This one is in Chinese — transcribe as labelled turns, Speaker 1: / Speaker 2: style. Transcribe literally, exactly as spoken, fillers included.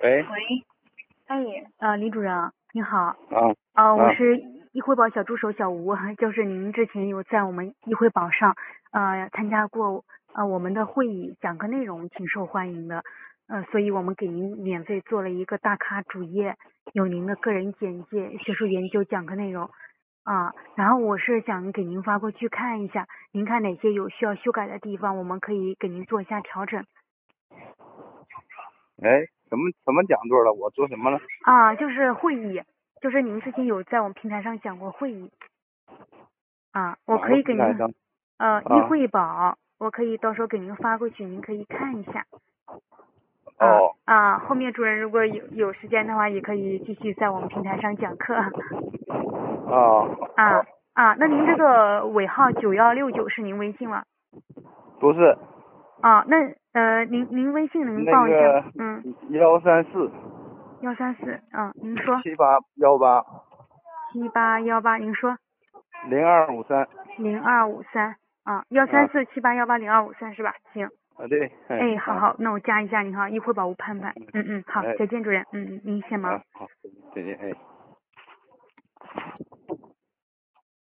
Speaker 1: 喂，
Speaker 2: 喂，哎，呃，李主任你好，
Speaker 1: 啊
Speaker 2: 呃，我
Speaker 1: 啊，
Speaker 2: 是易汇宝小助手小吴，就是您之前有在我们易汇宝上呃参加过呃我们的会议，讲课内容挺受欢迎的，呃，所以我们给您免费做了一个大咖主页，有您的个人简介、学术研究、讲课内容啊，然后我是想给您发过去看一下，您看哪些有需要修改的地方，我们可以给您做一下调整。
Speaker 1: 哎，什么什么讲座了？我做什么了？
Speaker 2: 啊，就是会议，就是您之前有在我们平台上讲过会议啊，我
Speaker 1: 哪个
Speaker 2: 可以给您
Speaker 1: 平台上？
Speaker 2: 呃易
Speaker 1: 啊，
Speaker 2: 汇宝，我可以到时候给您发过去，您可以看一下啊
Speaker 1: 哦
Speaker 2: 啊，后面主任如果有有时间的话，也可以继续在我们平台上讲课
Speaker 1: 啊，
Speaker 2: 啊啊，那您这个尾号九幺六九是您微信吗？
Speaker 1: 不是
Speaker 2: 啊，那呃您您微信能
Speaker 1: 那
Speaker 2: 报一下吗？
Speaker 1: 个
Speaker 2: 嗯，
Speaker 1: 幺三四
Speaker 2: 幺三四，嗯，您说
Speaker 1: 七八幺八
Speaker 2: 七八幺八，您说。
Speaker 1: 零二五三
Speaker 2: 零二五三啊，幺三
Speaker 1: 啊
Speaker 2: 四七八幺八零二五三是吧？行，
Speaker 1: 啊对，哎
Speaker 2: 哎，好
Speaker 1: 啊
Speaker 2: 好，那我加一下您哈，一会儿把我盼盼。嗯嗯，好，
Speaker 1: 哎
Speaker 2: 再见主任，嗯嗯，您先忙。
Speaker 1: 啊好，再见哎。